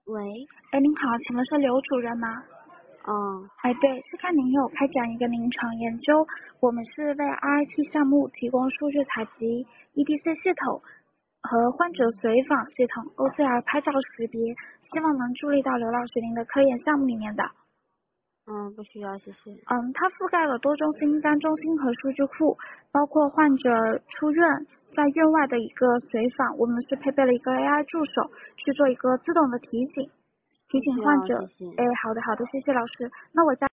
喂， 哎，您好，请问是刘主任吗？哎，对，是看您有开展一个临床研究，我们是为 RIT 项目提供数据采集、EDC 系统和患者随访系统、OCR 拍照识别，希望能助力到刘老师您的科研项目里面的。 不需要，谢谢。 它覆盖了多中心、单中心和数据库，包括患者出院在院外的一个随访，我们是配备了一个 AI 助手去做一个自动的提醒患者。 谢谢。 哎，好的，谢谢老师。那我